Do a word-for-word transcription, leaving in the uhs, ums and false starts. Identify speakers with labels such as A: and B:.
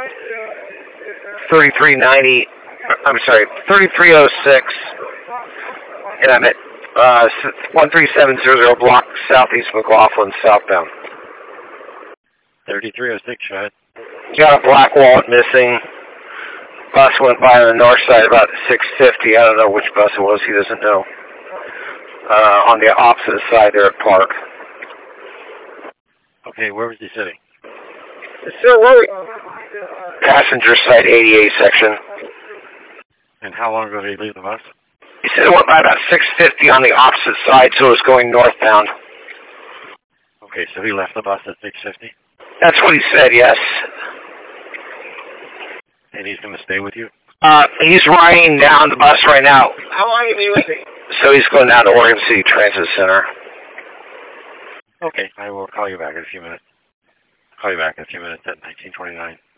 A: thirty-three ninety, I'm sorry, thirty-three oh six, and I'm at uh, one three seven zero zero block southeast McLaughlin, southbound.
B: thirty-three oh six, right?
A: Got a black wallet missing. Bus went by on the north side about six fifty. I don't know which bus it was. He doesn't know. Uh, on the opposite side there at Park.
B: Okay, where was he sitting?
A: Sir, where? Passenger side eighty-eight section.
B: And how long ago did he leave the bus?
A: He said it went by about six fifty on the opposite side, so it was going northbound.
B: Okay, so he left the bus at six fifty?
A: That's what he said, yes.
B: And he's going to stay with you?
A: Uh, he's riding down the bus right now. How long is he with me? So he's going down to Oregon City Transit Center.
B: Okay, I will call you back in a few minutes. Call you back in a few minutes at nineteen twenty-nine.